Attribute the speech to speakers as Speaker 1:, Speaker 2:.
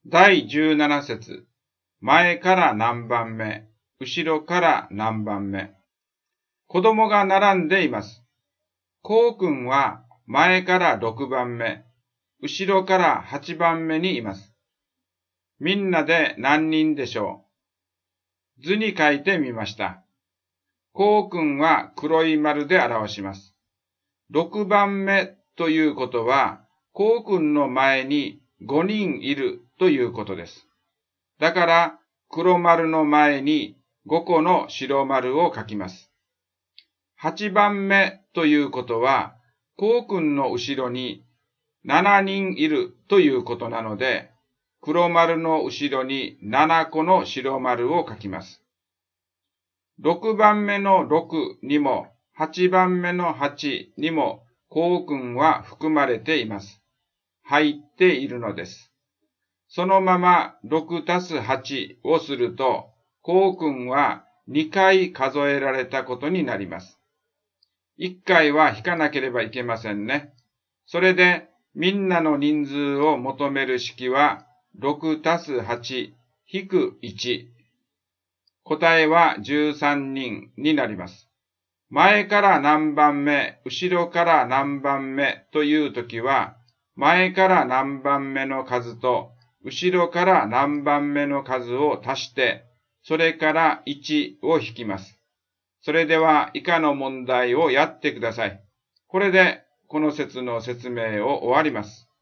Speaker 1: 第17節、前から何番目、後ろから何番目。子供が並んでいます。こうくんは前から6番目、後ろから8番目にいます。みんなで何人でしょう。図に書いてみました。こうくんは黒い丸で表します。6番目ということは、こうくんの前に5人いるということです。だから、黒丸の前に5個の白丸を書きます。8番目ということは、こうくんの後ろに7人いるということなので、黒丸の後ろに7個の白丸を書きます。6番目の6にも8番目の8にもこうくんは含まれています。入っているのです。そのまま6たす8をすると、こうくんは2回数えられたことになります。1回は引かなければいけませんね。それでみんなの人数を求める式は6たす8引く1。答えは13人になります。前から何番目、後ろから何番目というときは、前から何番目の数と、後ろから何番目の数を足して、それから1を引きます。それでは以下の問題をやってください。これでこの説の説明を終わります。